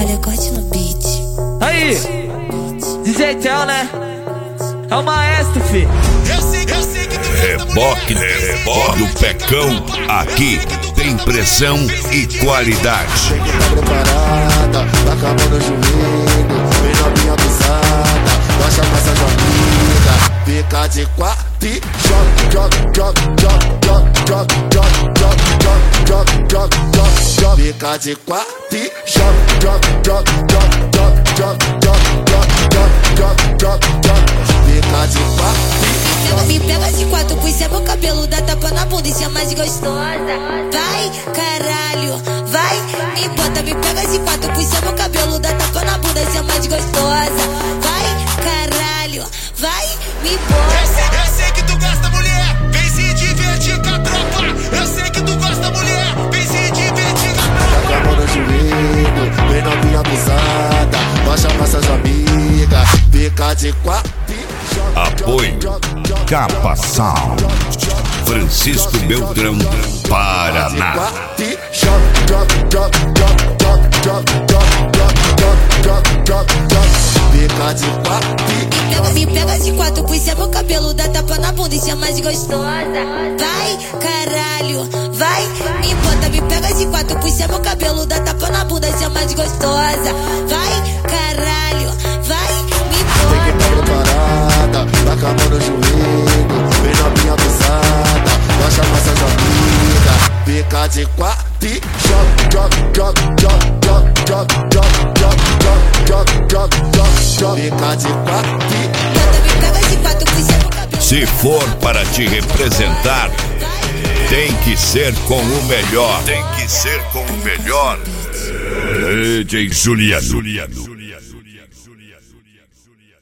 Olha, corte no beat. Aí, DJ Tel, né? É o maestro, fi. Reboque do Pecão. Aqui tem pressão e qualidade. Tem que tá preparada, tá com a mão no joelho, vem novinha abusada, baixa com essa amiga, fica de quatro e joga, fica de quatro e joga, fica de quatro. Me pega de quatro, puxa meu cabelo, dá tapa na bunda e chama de gostosa. Vai, caralho, vai, me bota. Me pega de quatro, puxa meu cabelo, dá tapa na bunda e chama de gostosa. Vai, caralho, vai, me bota. Eu sei que tu gosta, mulher, vem se divertir com a tropa. Eu sei que tu gosta, mulher, vem se divertir com a tropa. Tá com a mão no joelho, vem novinha abusada, baixa com essas amigas, fica de quatro. Apoio Capa Sound, Francisco Beltrão, Paraná. Me pega de quatro, puxa meu cabelo, dá tapa na bunda e chama de gostosa. Vai, caralho, vai, me bota. Me pega de quatro, puxa meu cabelo, dá tapa na bunda e chama de gostosa. Vai, caralho, vai, me bota. Tem que tá preparada, tá com a mão no joelho, vem novinha abusada, baixa com essas amigas, fica de quatro e joga, fica de quatro Me pega de quatro, puxa meu cabelo. Se for para te representar, tem que ser com o melhor. Tem que ser com o melhor. DJ Juliano.